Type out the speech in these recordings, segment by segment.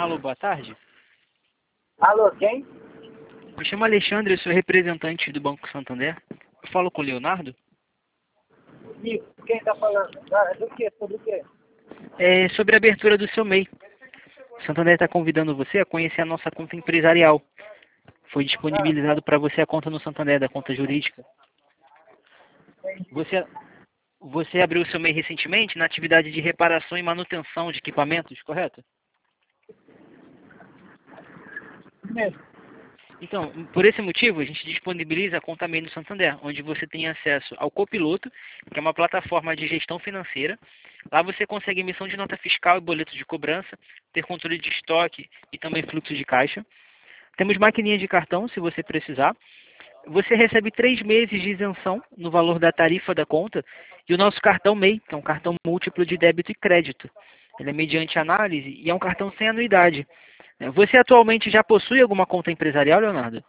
Alô, boa tarde. Alô, quem? Me chamo Alexandre, eu sou representante do Banco Santander. Eu falo com o Leonardo. E quem tá falando? Do quê? Sobre o quê? É sobre a abertura do seu MEI. O Santander está convidando você a conhecer a nossa conta empresarial. Foi Ah, disponibilizado para você a conta no Santander, da conta jurídica. entendi. Você, você abriu o seu MEI recentemente na atividade de reparação e manutenção de equipamentos, correto? Mesmo. Então, por esse motivo, a gente disponibiliza a conta MEI no Santander, onde você tem acesso ao Copiloto, que é uma plataforma de gestão financeira. Lá você consegue emissão de nota fiscal e boleto de cobrança, ter controle de estoque e também fluxo de caixa. Temos maquininha de cartão, se você precisar. Você recebe 3 meses de isenção no valor da tarifa da conta e o nosso cartão MEI, que é um cartão múltiplo de débito e crédito. Ele é mediante análise e é um cartão sem anuidade. Você atualmente já possui alguma conta empresarial, Leonardo?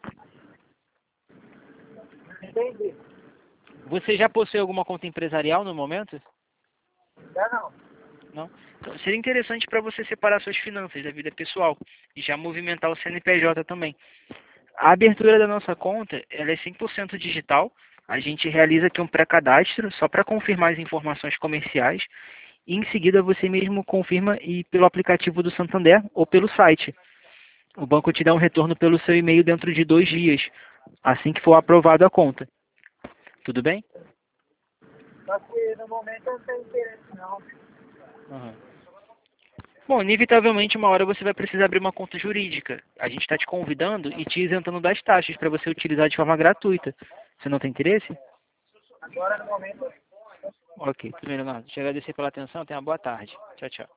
Entendi. Você já possui alguma conta empresarial no momento? Já não. Não? Então, seria interessante para você separar suas finanças da vida pessoal e já movimentar o CNPJ também. A abertura da nossa conta, ela é 100% digital. A gente realiza aqui um pré-cadastro só para confirmar as informações comerciais e em seguida você mesmo confirma e pelo aplicativo do Santander ou pelo site. O banco te dá um retorno pelo seu e-mail dentro de 2 dias, assim que for aprovado a conta. Tudo bem? Só que no momento eu não tenho interesse, não. Uhum. Bom, inevitavelmente uma hora você vai precisar abrir uma conta jurídica. A gente está te convidando e te isentando das taxas para você utilizar de forma gratuita. Você não tem interesse? Agora no momento Ok, tudo bem, Leonardo. Te agradecer pela atenção. Tenha uma boa tarde. Tchau, tchau.